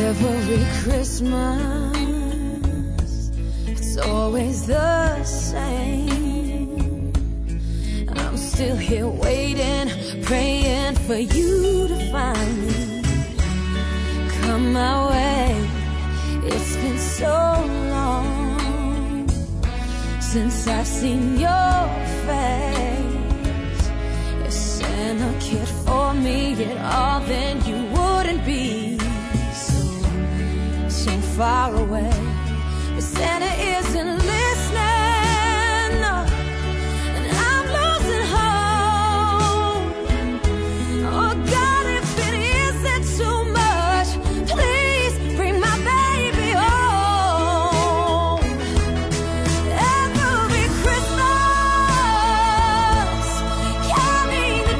Every Christmas, it's always the same. I'm still here waiting, praying for you to find me. Come my way. It's been so long since I've seen your face. If Santa cared for me at all, then you wouldn't be so far away. But Santa isn't listening, no, and I'm losing hope. Oh God, if it isn't too much, please bring my baby home. Every Christmas, counting the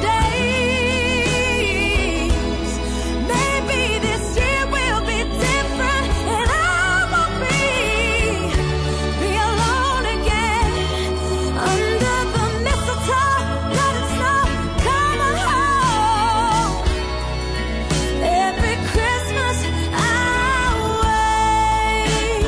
days. Maybe this year will be different, and I won't be alone again. Under the mistletoe, let it snow, come on home. Every Christmas I wait.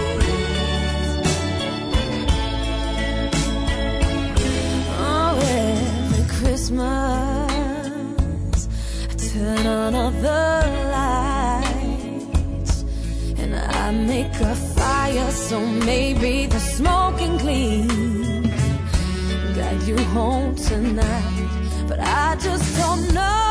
Oh, every Christmas I turn on all the lights, and I make a fire so maybe the smoke can gleam, guide you home tonight. But I just don't know